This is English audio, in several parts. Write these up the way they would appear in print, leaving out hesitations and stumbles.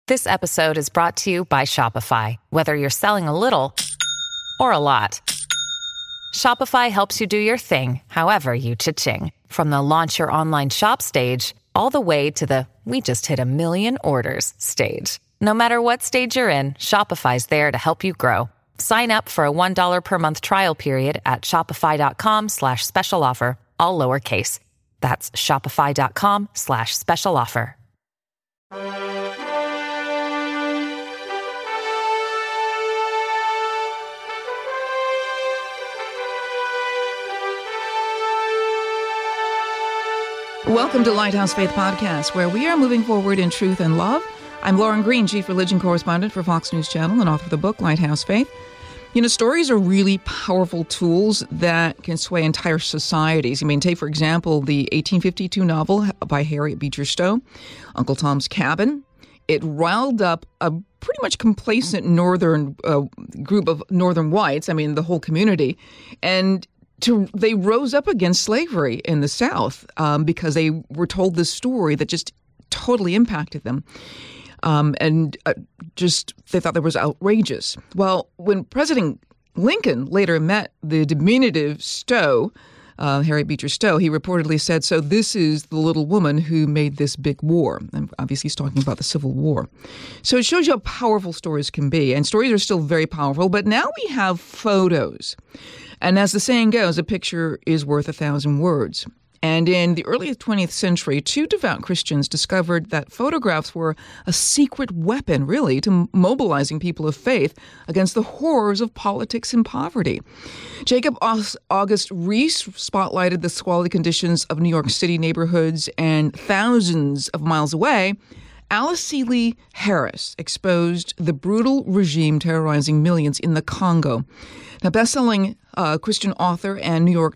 This episode is brought to you by Shopify. Whether you're selling a little or a lot, Shopify helps you do your thing, however you cha-ching. From the launch your online shop stage, all the way to the we just hit 1 million orders stage. No matter what stage you're in, Shopify's there to help you grow. Sign up for a $1 per month trial period at shopify.com/special offer, all lowercase. That's shopify.com/special offer. Welcome to Lighthouse Faith Podcast, where we are moving forward in truth and love. I'm Lauren Green, Chief Religion Correspondent for Fox News Channel and author of the book, Lighthouse Faith. You know, stories are really powerful tools that can sway entire societies. I mean, take, for example, the 1852 novel by Harriet Beecher Stowe, Uncle Tom's Cabin. It riled up a pretty much complacent northern group of northern whites, I mean, the whole community, and they rose up against slavery in the South because they were told this story that just totally impacted them. They thought that was outrageous. Well, when President Lincoln later met the diminutive Stowe, Harriet Beecher Stowe, he reportedly said, "So this is the little woman who made this big war." And obviously he's talking about the Civil War. So it shows you how powerful stories can be. And stories are still very powerful, but now we have photos. And as the saying goes, a picture is worth 1,000 words. And in the early 20th century, two devout Christians discovered that photographs were a secret weapon, really, to mobilizing people of faith against the horrors of politics and poverty. Jacob August Rees spotlighted the squalid conditions of New York City neighborhoods, and thousands of miles away, Alice Seeley Harris exposed the brutal regime terrorizing millions in the Congo. Now, best-selling Christian author and New York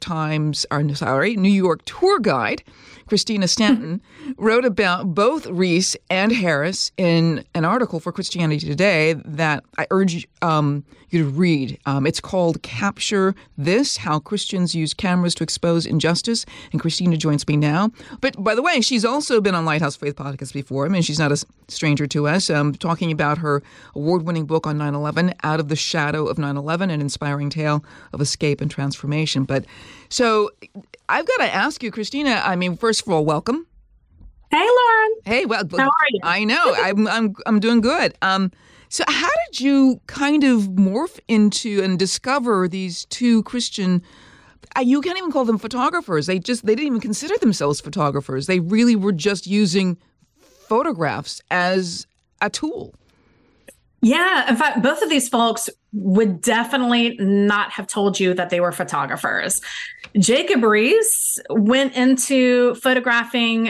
tour guide Christina Stanton wrote about both Rees and Harris in an article for Christianity Today that I urge you to read. It's called Capture This, How Christians Use Cameras to Expose Injustice. And Christina joins me now. But by the way, she's also been on Lighthouse Faith Podcast before. I mean, she's not a stranger to us, talking about her award-winning book on 9/11, Out of the Shadow of 9/11, an inspiring tale of escape and transformation. But so I've got to ask you, Christina, I mean, first of all, welcome. Hey, Lauren. Hey, well, how are you? I know. I'm doing good. So how did you kind of morph into and discover these two Christian, you can't even call them photographers. They didn't even consider themselves photographers. They really were just using photographs as a tool. Yeah. In fact, both of these folks would definitely not have told you that they were photographers. Jacob Rees went into photographing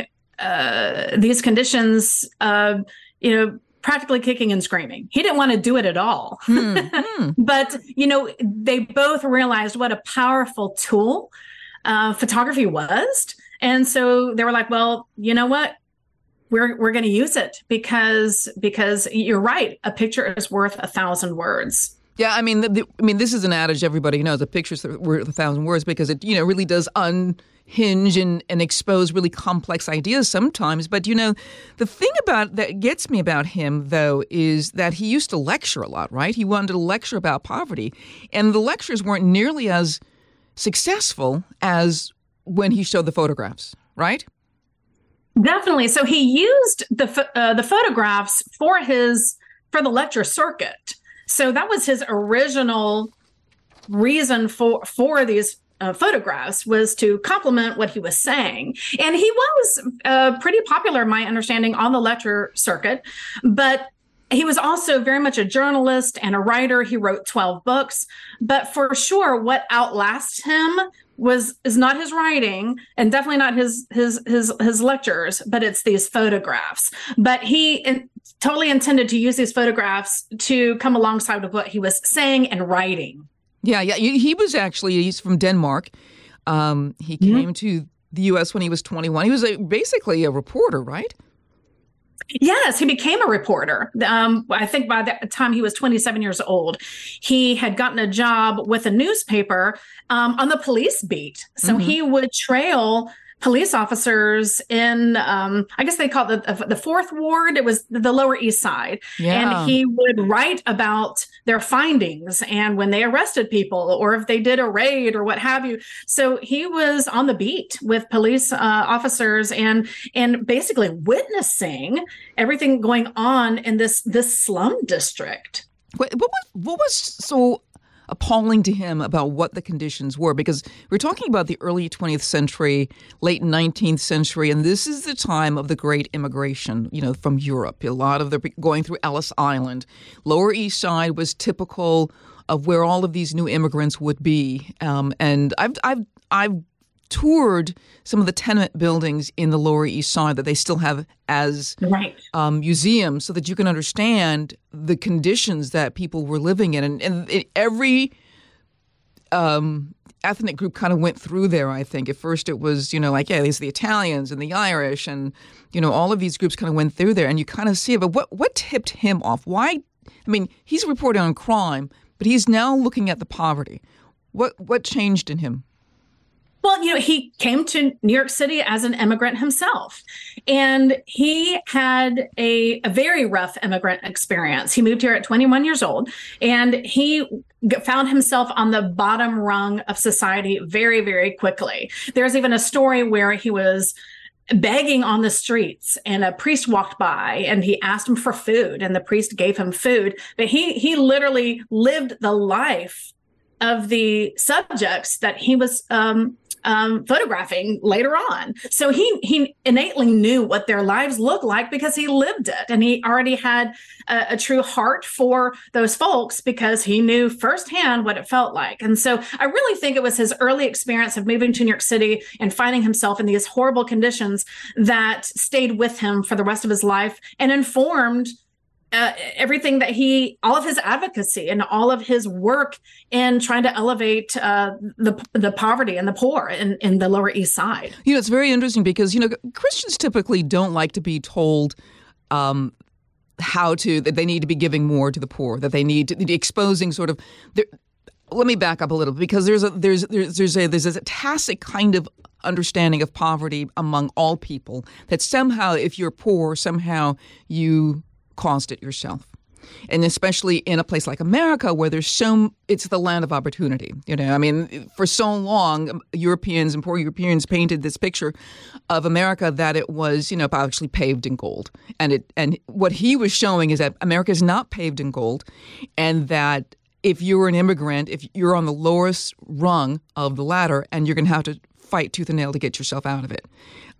these conditions, practically kicking and screaming. He didn't want to do it at all. But, they both realized what a powerful tool photography was. And so they were like, well, you know what? We're going to use it because you're right. A picture is worth 1,000 words. Yeah, I mean, this is an adage everybody knows. A picture's worth 1,000 words because it, really does unhinge and expose really complex ideas sometimes. But, the thing that gets me about him, though, is that he used to lecture a lot, right? He wanted to lecture about poverty. And the lectures weren't nearly as successful as when he showed the photographs, right? Definitely. So he used the photographs for the lecture circuit. So that was his original reason for these photographs, was to complement what he was saying. And he was pretty popular, my understanding, on the lecture circuit. But he was also very much a journalist and a writer. He wrote 12 books. But for sure, what outlasts him is not his writing, and definitely not his lectures, but it's these photographs. But he totally intended to use these photographs to come alongside of what he was saying and writing. Yeah. He's from Denmark. He came to the U.S. when he was 21. He was basically a reporter, right? Yes, he became a reporter. I think by the time he was 27 years old, he had gotten a job with a newspaper on the police beat. So he would trail police officers in, I guess they call it the Fourth Ward. It was the Lower East Side. Yeah. And he would write about their findings and when they arrested people or if they did a raid or what have you. So he was on the beat with police officers and basically witnessing everything going on in this slum district. What was so appalling to him about what the conditions were? Because we're talking about the early 20th century, late 19th century, and this is the time of the great immigration, from Europe. A lot of them going through Ellis Island. Lower East Side was typical of where all of these new immigrants would be. And I've toured some of the tenement buildings in the Lower East Side that they still have as museums, so that you can understand the conditions that people were living in. And every ethnic group kind of went through there, I think. At first it was, there's the Italians and the Irish and, all of these groups kind of went through there. And you kind of see it. But what tipped him off? Why? I mean, he's reporting on crime, but he's now looking at the poverty. What changed in him? Well, he came to New York City as an immigrant himself, and he had a very rough immigrant experience. He moved here at 21 years old, and he found himself on the bottom rung of society very, very quickly. There's even a story where he was begging on the streets and a priest walked by and he asked him for food and the priest gave him food. But he literally lived the life of the subjects that he was photographing later on. So he innately knew what their lives looked like because he lived it. And he already had a true heart for those folks because he knew firsthand what it felt like. And so I really think it was his early experience of moving to New York City and finding himself in these horrible conditions that stayed with him for the rest of his life and informed everything that all of his advocacy and all of his work in trying to elevate the poverty and the poor in the Lower East Side. It's very interesting because, Christians typically don't like to be told that they need to be giving more to the poor, that they need to be exposing sort of. Let me back up a little because there's a tacit kind of understanding of poverty among all people that somehow if you're poor, somehow you caused it yourself. And especially in a place like America where it's the land of opportunity. For so long, Europeans and poor Europeans painted this picture of America that it was, actually paved in gold. And what he was showing is that America is not paved in gold and that if you're an immigrant, if you're on the lowest rung of the ladder and you're going to have to fight tooth and nail to get yourself out of it.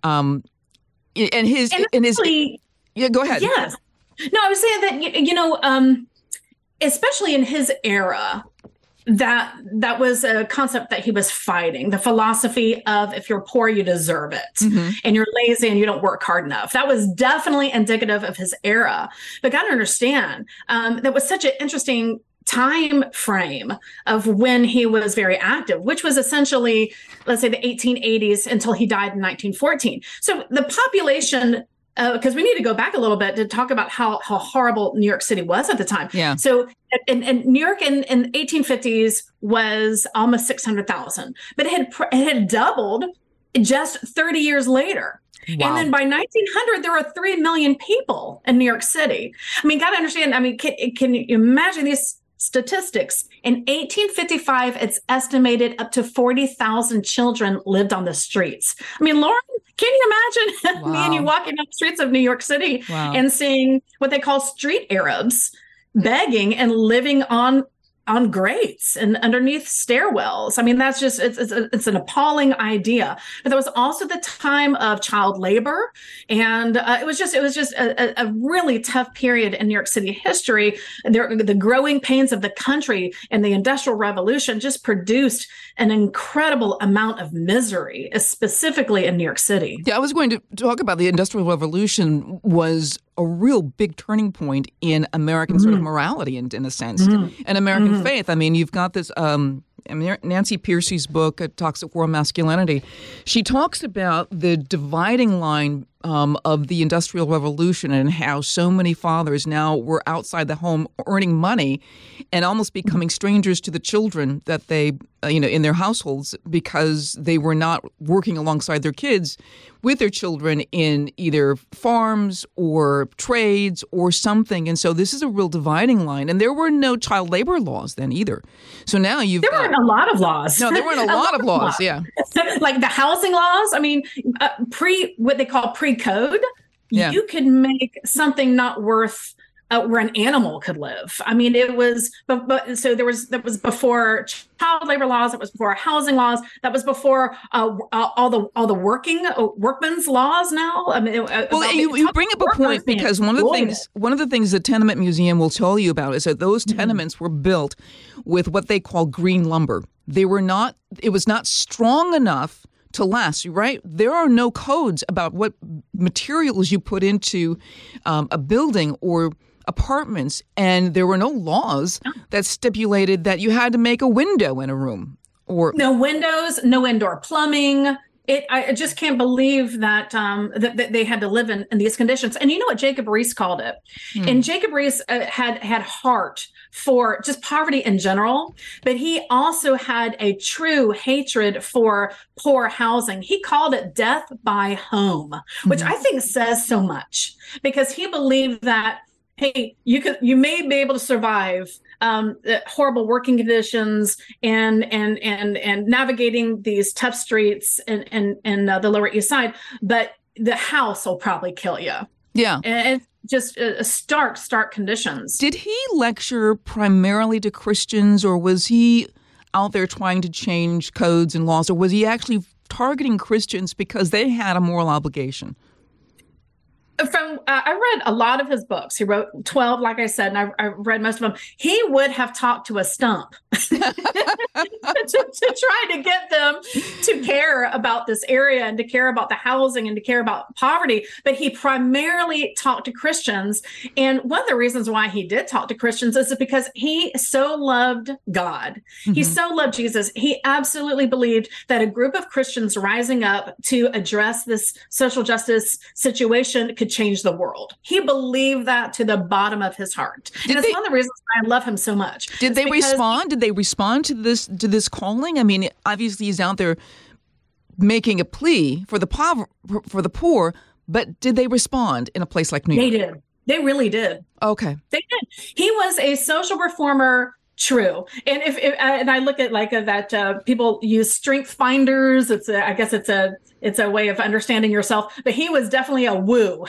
Yeah, go ahead. Yes. No, I was saying that, especially in his era, that was a concept that he was fighting, the philosophy of if you're poor, you deserve it, and you're lazy and you don't work hard enough. That was definitely indicative of his era. But got to understand, that was such an interesting time frame of when he was very active, which was essentially, let's say, the 1880s until he died in 1914. So the population, because we need to go back a little bit to talk about how horrible New York City was at the time. Yeah. So in New York in the 1850s was almost 600,000, but it had doubled just 30 years later. Wow. And then by 1900, there were 3 million people in New York City. Got to understand, can you imagine these statistics? In 1855, it's estimated up to 40,000 children lived on the streets. Lauren, can you imagine me and you walking down the streets of New York City and seeing what they call street Arabs begging and living on grates and underneath stairwells? That's just, it's an appalling idea. But there was also the time of child labor. And it was just a really tough period in New York City history. The growing pains of the country and the Industrial Revolution just produced an incredible amount of misery, specifically in New York City. Yeah, I was going to talk about the Industrial Revolution was a real big turning point in American sort of morality, in a sense, and American faith. You've got this Nancy Pearcey's book, Toxic War of Masculinity. She talks about the dividing line of the Industrial Revolution and how so many fathers now were outside the home earning money and almost becoming strangers to the children that they, in their households because they were not working alongside their kids with their children in either farms or trades or something. And so this is a real dividing line. And there were no child labor laws then either. So now There weren't a lot of laws. No, there weren't a lot of laws. Yeah. Like the housing laws. I mean, what they call pre-code, you could make something not worth where an animal could live. I mean, it was, so that was before child labor laws. It was before housing laws. That was before all the workmen's laws. Now, I mean, you bring up a point because one of the things the Tenement Museum will tell you about is that those tenements were built with what they call green lumber. It was not strong enough to last, right? There are no codes about what materials you put into a building or apartments, and there were no laws that stipulated that you had to make a window in a room. Or no windows, no indoor plumbing. I just can't believe that that they had to live in these conditions. And you know what Jacob Riis called it? And Jacob Riis had heart for just poverty in general, but he also had a true hatred for poor housing. He called it death by home, which I think says so much because he believed that, hey, you may be able to survive horrible working conditions and navigating these tough streets in the Lower East Side, but the house will probably kill you. Yeah. And it's just stark conditions. Did he lecture primarily to Christians, or was he out there trying to change codes and laws, or was he actually targeting Christians because they had a moral obligation? I read a lot of his books. He wrote 12, like I said, and I read most of them. He would have talked to a stump to try to get them to care about this area and to care about the housing and to care about poverty. But he primarily talked to Christians. And one of the reasons why he did talk to Christians is because he so loved God. He so loved Jesus. He absolutely believed that a group of Christians rising up to address this social justice situation could change the world. He believed that to the bottom of his heart. And it's one of the reasons why I love him so much. Did they respond? Did they respond to this calling? I mean, obviously he's out there making a plea for the poor, but did they respond in a place like New York? They did. They really did. Okay. They did. He was a social reformer. True. And and I look at that people use strength finders. I guess it's a way of understanding yourself. But he was definitely a woo.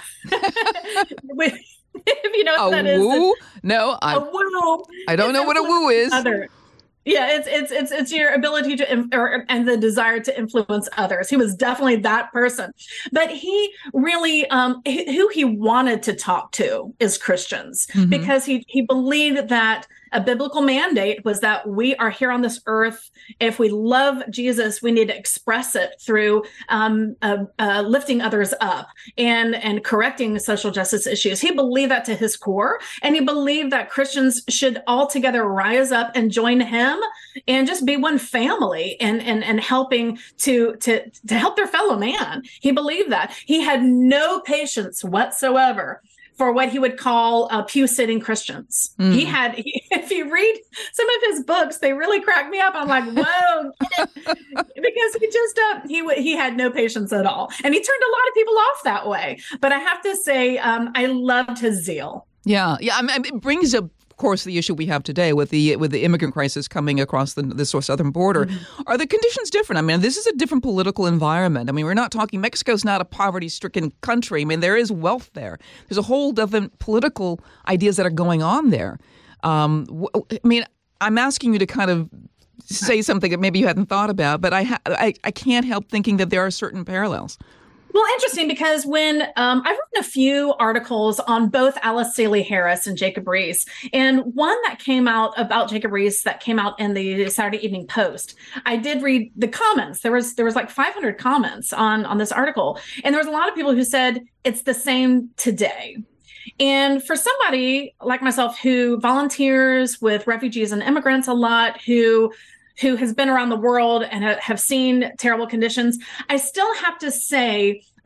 If you know what that is. Woo? No, a woo. I don't know what a woo is. Yeah, it's your ability to and the desire to influence others. He was definitely that person, but he really who he wanted to talk to is Christians because he believed that a biblical mandate was that we are here on this earth. If we love Jesus, we need to express it through lifting others up and correcting social justice issues. He believed that to his core, and he believed that Christians should all together rise up and join him and just be one family and helping to help their fellow man. He believed that. He had no patience whatsoever for what he would call pew-sitting Christians. If you read some of his books, they really crack me up. I'm like, whoa, because he just, he had no patience at all. And he turned a lot of people off that way. But I have to say, I loved his zeal. Yeah. I mean, it brings up, of course, the issue we have today with the immigrant crisis coming across the southern border. Are the conditions different? I mean, this is a different political environment. I mean, we're not talking, Mexico's not a poverty-stricken country. I mean, there is wealth there. There's a whole different political ideas that are going on there. I mean, I'm asking you to kind of say something that maybe you hadn't thought about, but I can't help thinking that there are certain parallels. Well, interesting, because when I've written a few articles on both Alice Saley Harris and Jacob Riis, and one that came out about Jacob Riis that came out in the Saturday Evening Post, I did read the comments. There was like 500 comments on this article, and there was a lot of people who said it's the same today. And for somebody like myself who volunteers with refugees and immigrants a lot, who has been around the world and have seen terrible conditions, I still have to say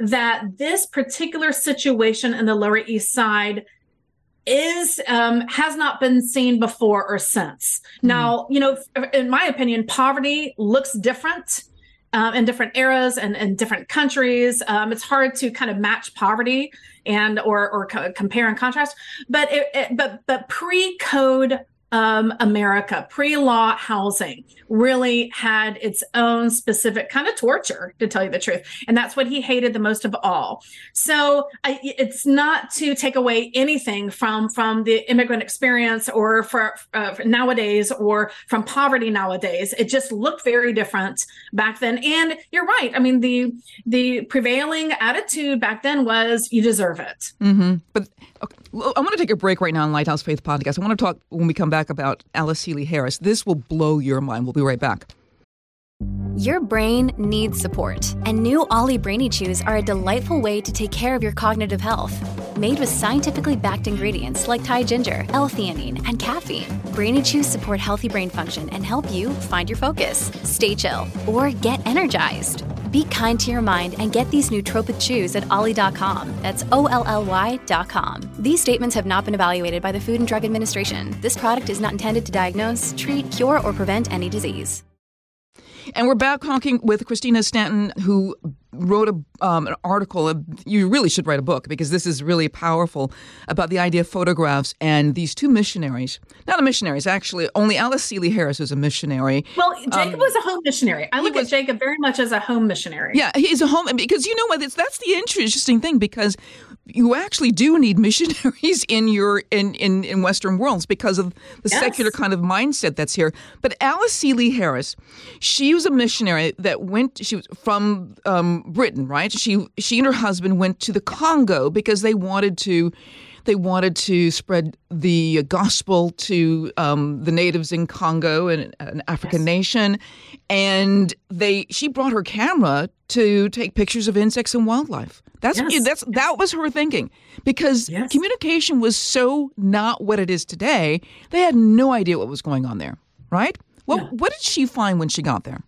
that this particular situation in the Lower East Side is has not been seen before or since. Now, in my opinion, poverty looks different in different eras and in different countries. It's hard to kind of match poverty and or compare and contrast. But but pre-code America, pre-law housing really had its own specific kind of torture, to tell you the truth. And that's what he hated the most of all. So it's not to take away anything from the immigrant experience or for nowadays or from poverty nowadays. It just looked very different back then. And you're right. I mean, the prevailing attitude back then was you deserve it. Mm-hmm. But okay, I want to take a break right now on Lighthouse Faith Podcast. I want to talk when we come back about Alice Seeley Harris. This will blow your mind. We'll be right back. Your brain needs support, and new Ollie Brainy Chews are a delightful way to take care of your cognitive health. Made with scientifically backed ingredients like Thai ginger, L-theanine, and caffeine, Brainy Chews support healthy brain function and help you find your focus, stay chill, or get energized. Be kind to your mind and get these nootropic chews at ollie.com. That's OLLY.com. These statements have not been evaluated by the Food and Drug Administration. This product is not intended to diagnose, treat, cure, or prevent any disease. And we're back talking with Christina Stanton, who wrote an article. You really should write a book, because this is really powerful, about the idea of photographs and these two missionaries. Not a missionaries, actually. Only Alice Seeley Harris was a missionary. Well, Jacob was a home missionary. I look at Jacob very much as a home missionary. Yeah, he's a home, because you know what? That's the interesting thing, because you actually do need missionaries in Western worlds because of the secular kind of mindset that's here. But Alice Seeley Harris, she was a missionary that she was from Britain, right? She and her husband went to the Congo because they wanted to spread the gospel to the natives in Congo, and an African nation. And she brought her camera to take pictures of insects and wildlife. That was her thinking, because communication was so not what it is today. They had no idea what was going on there, right? Well, what did she find when she got there?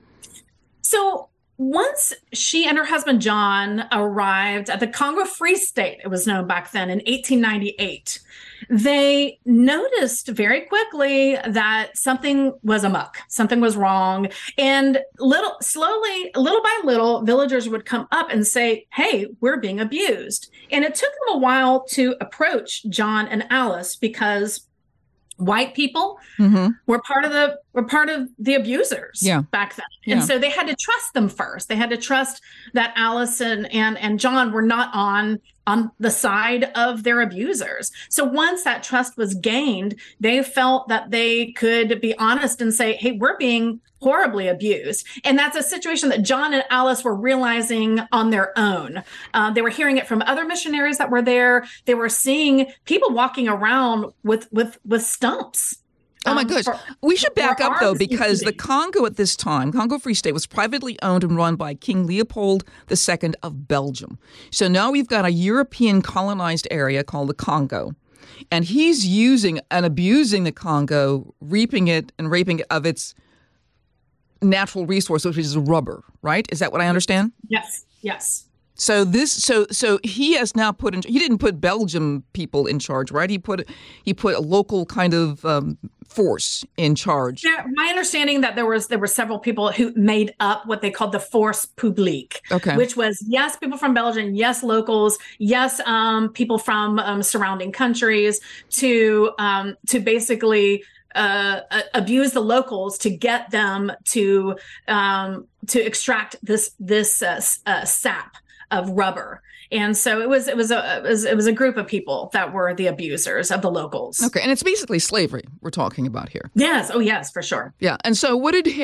So once she and her husband John arrived at the Congo Free State, it was known back then, in 1898, they noticed very quickly that something was amok, something was wrong. And little by little, villagers would come up and say, "Hey, we're being abused." And it took them a while to approach John and Alice, because white people were part of the abusers back then. And so they had to trust them first. They had to trust that Alice and John were not on the side of their abusers. So once that trust was gained, they felt that they could be honest and say, "Hey, we're being horribly abused." And that's a situation that John and Alice were realizing on their own. They were hearing it from other missionaries that were there. They were seeing people walking around with stumps. Oh my gosh. We should back up, though, because the Congo at this time, Congo Free State, was privately owned and run by King Leopold II of Belgium. So now we've got a European colonized area called the Congo. And he's using and abusing the Congo, reaping it and raping it of its natural resource, which is rubber, right? Is that what I understand? Yes. So he has now he didn't put Belgium people in charge, right? He put a local kind of force in charge. Yeah, my understanding that there were several people who made up what they called the force publique, which was people from Belgium, locals, people from surrounding countries to basically abuse the locals to get them to extract this sap of rubber. And so it was a group of people that were the abusers of the locals. Okay, and it's basically slavery we're talking about here. Yes, for sure. Yeah, and so what did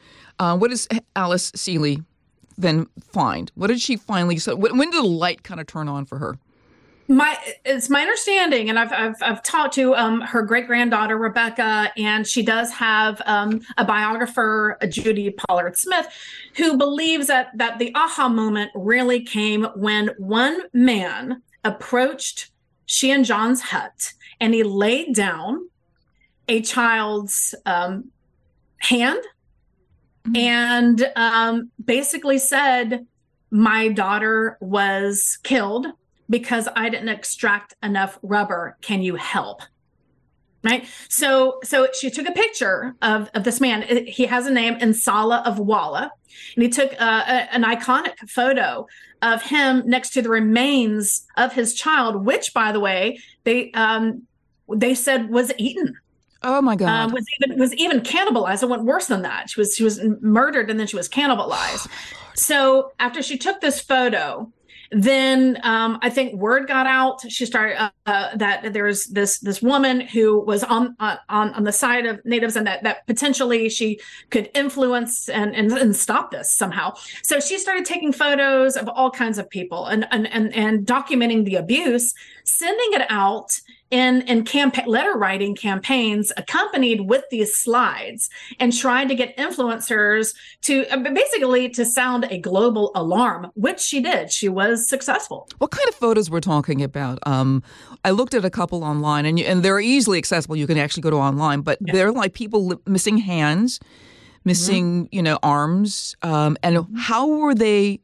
Alice Seeley then find? What did she finally? So when did the light kind of turn on for her? It's my understanding, and I've talked to her great granddaughter Rebecca, and she does have a biographer, Judy Pollard Smith, who believes that the aha moment really came when one man approached she and John's hut, and he laid down a child's hand and basically said, my daughter was killed because I didn't extract enough rubber. Can you help? Right. So she took a picture of this man. He has a name, Nsala of Walla. And he took an iconic photo of him next to the remains of his child, which, by the way, they said was eaten. Oh my God! Was even cannibalized. It went worse than that. She was murdered and then she was cannibalized. So after she took this photo, then I think word got out. She started that there was this woman who was on the side of natives, and that potentially she could influence and stop this somehow. So she started taking photos of all kinds of people and documenting the abuse, sending it out in letter writing campaigns accompanied with these slides, and trying to get influencers to basically to sound a global alarm, which she did. She was successful. What kind of photos we're talking about? I looked at a couple online, and they're easily accessible. You can actually go to online, but they're like people missing hands, missing arms, and how did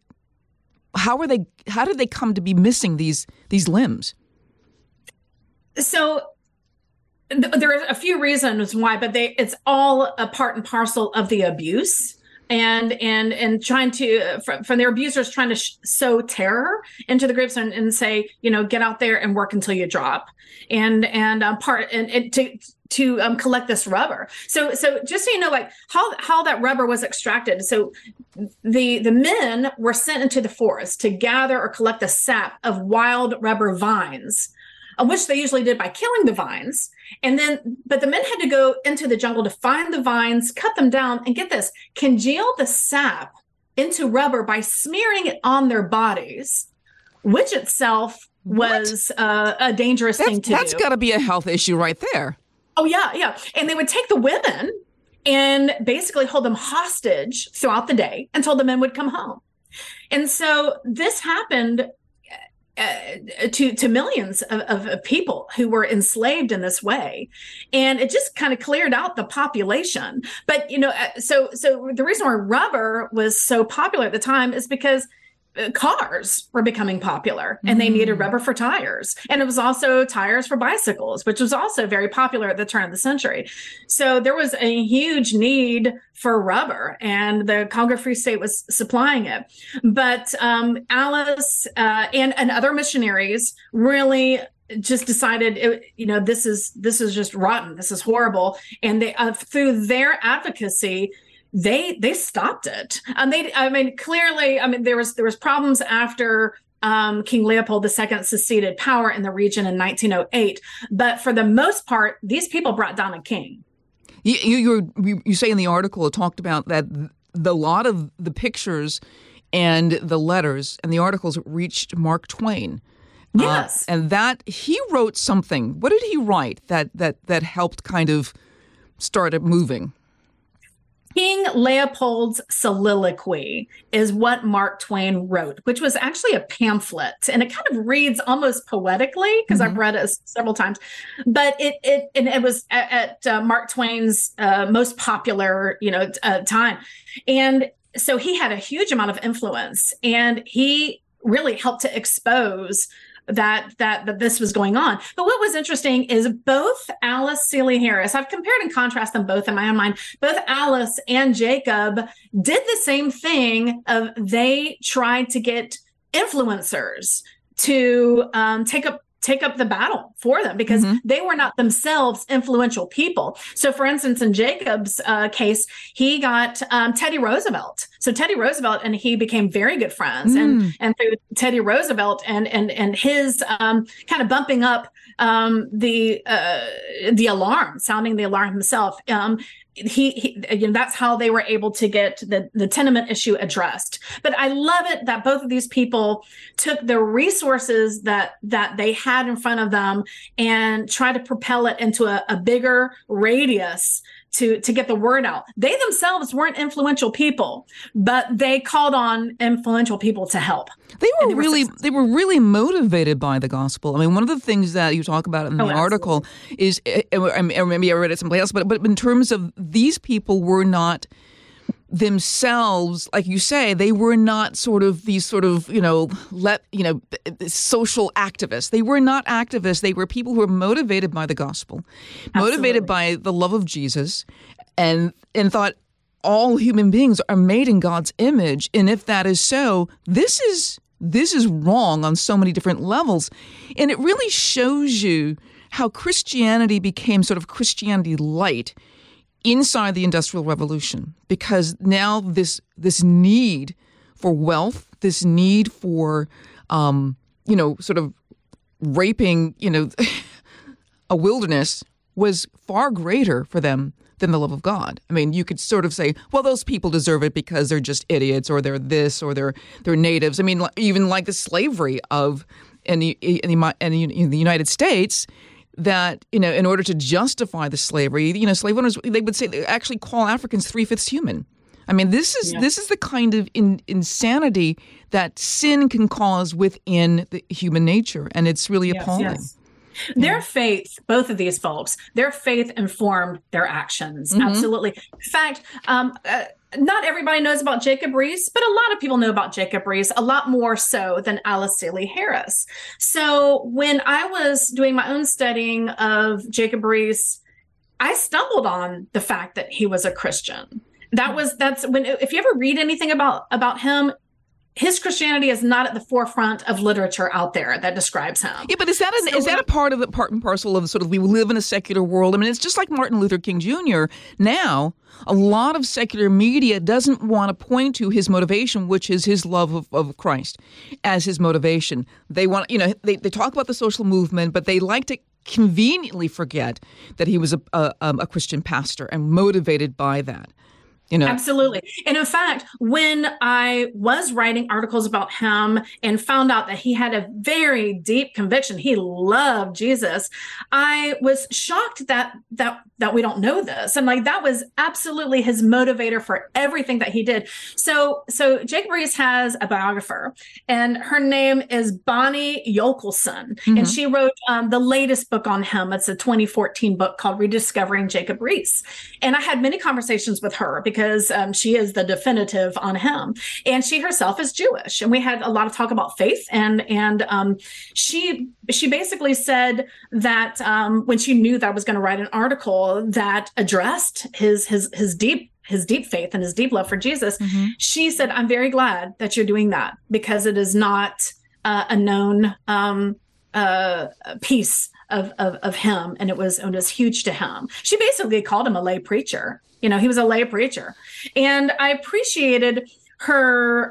they come to be missing these limbs? So there are a few reasons why, but it's all a part and parcel of the abuse and trying to, from their abusers trying to sow terror into the groups and say, get out there and work until you drop and to collect this rubber. So just so you know, like how that rubber was extracted. So the men were sent into the forest to gather or collect the sap of wild rubber vines, which they usually did by killing the vines. But the men had to go into the jungle to find the vines, cut them down, and get this, congeal the sap into rubber by smearing it on their bodies, which itself was a dangerous thing to do. That's got to be a health issue right there. Oh, yeah. And they would take the women and basically hold them hostage throughout the day until the men would come home. And so this happened to millions of people who were enslaved in this way, and it just kind of cleared out the population. But so the reason why rubber was so popular at the time is because cars were becoming popular and they needed rubber for tires. And it was also tires for bicycles, which was also very popular at the turn of the century. So there was a huge need for rubber, and the Congo Free State was supplying it. But Alice and other missionaries really just decided, this is just rotten. This is horrible. And they, through their advocacy, they stopped it. Clearly, there was problems after King Leopold II seceded power in the region in 1908. But for the most part, these people brought down a king. You say in the article, it talked about that a lot of the pictures and the letters and the articles reached Mark Twain. Yes. And that he wrote something. What did he write that helped kind of start it moving? King Leopold's Soliloquy is what Mark Twain wrote, which was actually a pamphlet, and it kind of reads almost poetically because I've read it several times. But it was at Mark Twain's most popular time, and so he had a huge amount of influence, and he really helped to expose that this was going on. But what was interesting is both Alice Seeley Harris, I've compared and contrasted them both in my own mind, both Alice and Jacob did the same thing of they tried to get influencers to take up the battle for them because they were not themselves influential people. So for instance, in Jacob's case, he got Teddy Roosevelt. So Teddy Roosevelt and he became very good friends. And through Teddy Roosevelt and his kind of bumping up the alarm, sounding the alarm himself, he that's how they were able to get the tenement issue addressed. But I love it that both of these people took the resources that they had in front of them and tried to propel it into a bigger radius to get the word out. They themselves weren't influential people, but they called on influential people to help. They were really motivated by the gospel. I mean, one of the things that you talk about in the article is, maybe I read it someplace else, but in terms of these people were not themselves, like you say, they were not sort of these sort of, social activists. They were not activists. They were people who were motivated by the gospel, motivated by the love of Jesus, and thought all human beings are made in God's image. And if that is so, this is wrong on so many different levels. And it really shows you how Christianity became sort of Christianity light inside the Industrial Revolution, because now this need for wealth, this need for, sort of raping, a wilderness was far greater for them than the love of God. I mean, you could sort of say, well, those people deserve it because they're just idiots, or they're this, or they're natives. I mean, even like the slavery in the United States, that, in order to justify the slavery, slave owners, they would say they actually call Africans 3/5 human. I mean, this is the kind of insanity that sin can cause within the human nature, and it's really appalling. Yes. Their faith, both of these folks, their faith informed their actions. Mm-hmm. Absolutely. In fact, not everybody knows about Jacob Riis, but a lot of people know about Jacob Riis, a lot more so than Alice Seeley Harris. So when I was doing my own studying of Jacob Riis, I stumbled on the fact that he was a Christian. That's when, if you ever read anything about him, his Christianity is not at the forefront of literature out there that describes him. Yeah, but is that a part of the part and parcel of sort of, we live in a secular world? I mean, it's just like Martin Luther King Jr. Now, a lot of secular media doesn't want to point to his motivation, which is his love of Christ, as his motivation. They want, they talk about the social movement, but they like to conveniently forget that he was a Christian pastor and motivated by that. Absolutely. And in fact, when I was writing articles about him and found out that he had a very deep conviction, he loved Jesus, I was shocked that we don't know this. And that was absolutely his motivator for everything that he did. So Jacob Riis has a biographer, and her name is Bonnie Yochelson. Mm-hmm. And she wrote the latest book on him. It's a 2014 book called Rediscovering Jacob Riis. And I had many conversations with her because she is the definitive on him, and she herself is Jewish, and we had a lot of talk about faith. And she basically said that when she knew that I was going to write an article that addressed his deep faith and his deep love for Jesus, mm-hmm. she said, "I'm very glad that you're doing that, because it is not a known piece of him, and it was huge to him." She basically called him a lay preacher. He was a lay preacher, and I appreciated her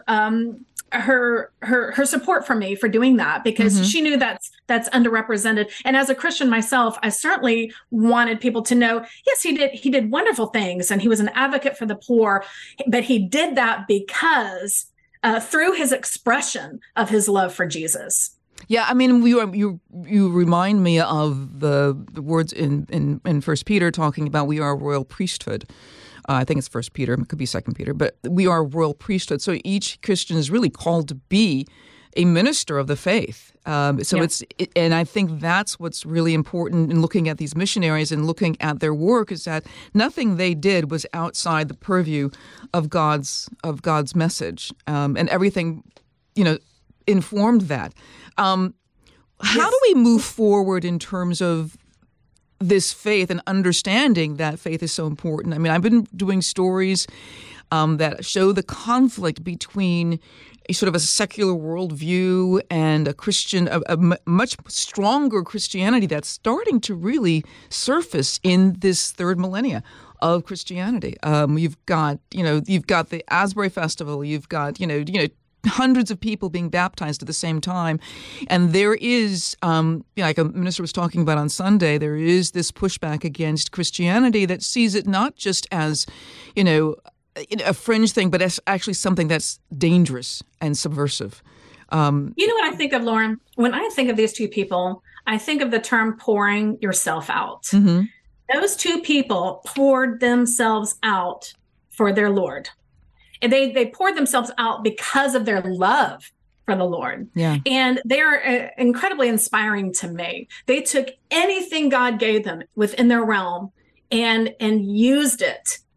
support for me for doing that, because mm-hmm. she knew that's underrepresented. And as a Christian myself, I certainly wanted people to know, yes, he did wonderful things, and he was an advocate for the poor, but he did that because through his expression of his love for Jesus. Yeah, I mean, you remind me of the words in 1 Peter talking about we are a royal priesthood. I think it's 1 Peter, it could be 2 Peter, but we are a royal priesthood. So each Christian is really called to be a minister of the faith. And I think that's what's really important in looking at these missionaries and looking at their work, is that nothing they did was outside the purview of God's message, and everything, informed that. How do we move forward in terms of this faith and understanding that faith is so important? I mean, I've been doing stories that show the conflict between a sort of a secular worldview and a Christian, a much stronger Christianity that's starting to really surface in this third millennia of Christianity. You've got the Asbury Festival, you've got, hundreds of people being baptized at the same time. And there is, like a minister was talking about on Sunday, there is this pushback against Christianity that sees it not just as, a fringe thing, but as actually something that's dangerous and subversive. You know what I think of, Lauren? When I think of these two people, I think of the term pouring yourself out. Mm-hmm. Those two people poured themselves out for their Lord. And they poured themselves out because of their love for the Lord. Yeah. And they're incredibly inspiring to me. They took anything God gave them within their realm and used it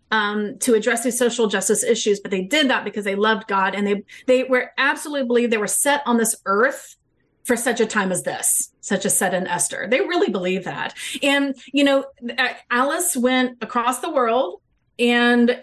to address these social justice issues, but they did that because they loved God, and they were absolutely believed they were set on this earth for such a time as this, such as said in Esther. They really believe that. And, Alice went across the world but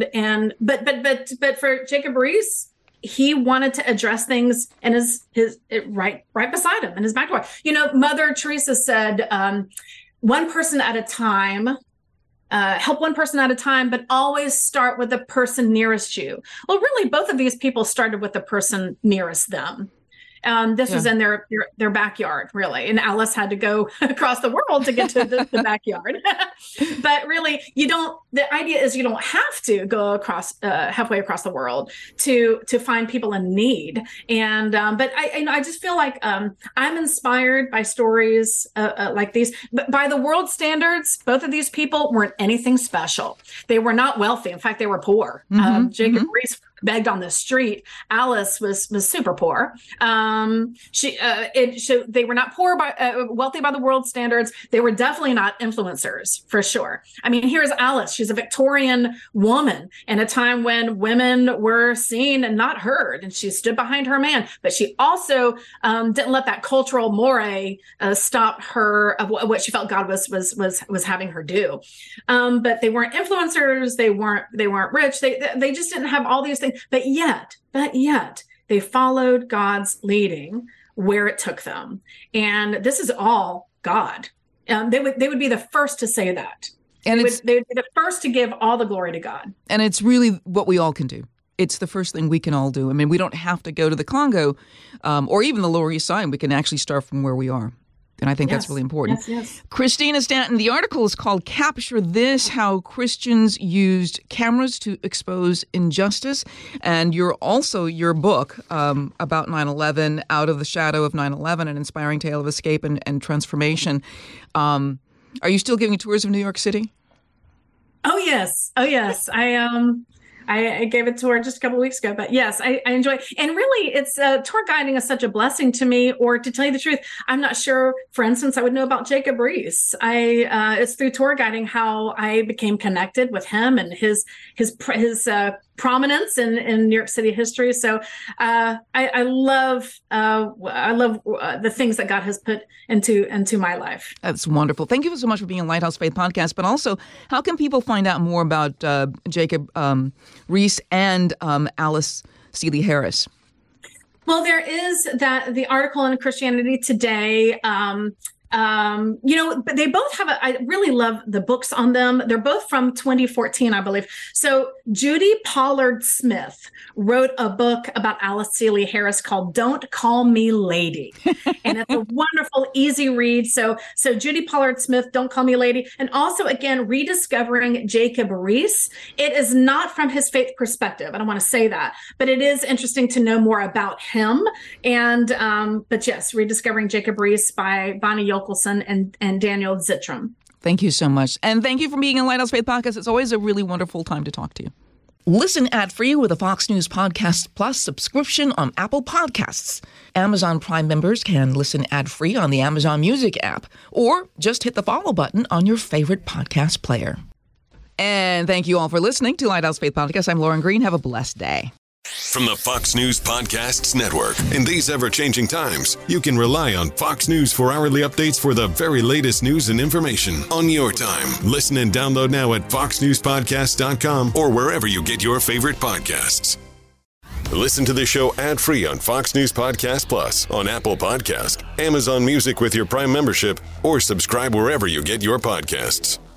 for Jacob Riis, he wanted to address things in his right beside him in his back door. Mother Teresa said, one person at a time, help one person at a time, but always start with the person nearest you. Well, really, both of these people started with the person nearest them. This was in their backyard, really. And Alice had to go across the world to get to the backyard. But really, the idea is you don't have to go across halfway across the world to find people in need. And but I just feel like I'm inspired by stories like these. But by the world standards, both of these people weren't anything special. They were not wealthy. In fact, they were poor. Jacob Riis begged on the street. Alice was super poor. They were not wealthy by the world standards. They were definitely not influencers, for sure. I mean, here's Alice. She's a Victorian woman in a time when women were seen and not heard, and she stood behind her man. But she also didn't let that cultural moray stop her of what she felt God was having her do. But they weren't influencers. They weren't rich. They just didn't have all these things. But yet, they followed God's leading where it took them. And this is all God. They would be the first to say that. And they would be the first to give all the glory to God. And it's really what we all can do. It's the first thing we can all do. I mean, we don't have to go to the Congo or even the Lower East Side. We can actually start from where we are. And I think that's really important. Yes. Christina Stanton, the article is called Capture This, How Christians Used Cameras to Expose Injustice. And your book about 9/11, Out of the Shadow of 9/11, an inspiring tale of escape and transformation. Are you still giving tours of New York City? Oh, yes. I gave a tour just a couple of weeks ago, but yes, I enjoy it. And really, it's tour guiding is such a blessing to me. Or to tell you the truth, I'm not sure, for instance, I would know about Jacob Riis. It's through tour guiding how I became connected with him and his prominence in New York City history. So I love the things that God has put into my life. That's wonderful. Thank you so much for being on Lighthouse Faith Podcast. But also, how can people find out more about Jacob Riis and Alice Seeley Harris? Well, there is the article in Christianity Today. But they both have I really love the books on them. They're both from 2014, I believe. So Judy Pollard Smith wrote a book about Alice Seeley Harris called Don't Call Me Lady. And it's a wonderful, easy read. So Judy Pollard Smith, Don't Call Me Lady. And also, again, Rediscovering Jacob Riis. It is not from his faith perspective. I don't want to say that, but it is interesting to know more about him. And, but yes, Rediscovering Jacob Riis by Bonnie Yockelson and Daniel Zittraum. Thank you so much. And thank you for being on Lighthouse Faith Podcast. It's always a really wonderful time to talk to you. Listen ad-free with a Fox News Podcast Plus subscription on Apple Podcasts. Amazon Prime members can listen ad-free on the Amazon Music app, or just hit the follow button on your favorite podcast player. And thank you all for listening to Lighthouse Faith Podcast. I'm Lauren Green. Have a blessed day. From the Fox News Podcasts Network. In these ever-changing times, you can rely on Fox News for hourly updates for the very latest news and information on your time. Listen and download now at foxnewspodcast.com or wherever you get your favorite podcasts. Listen to the show ad-free on Fox News Podcast Plus, on Apple Podcast, Amazon Music with your Prime membership, or subscribe wherever you get your podcasts.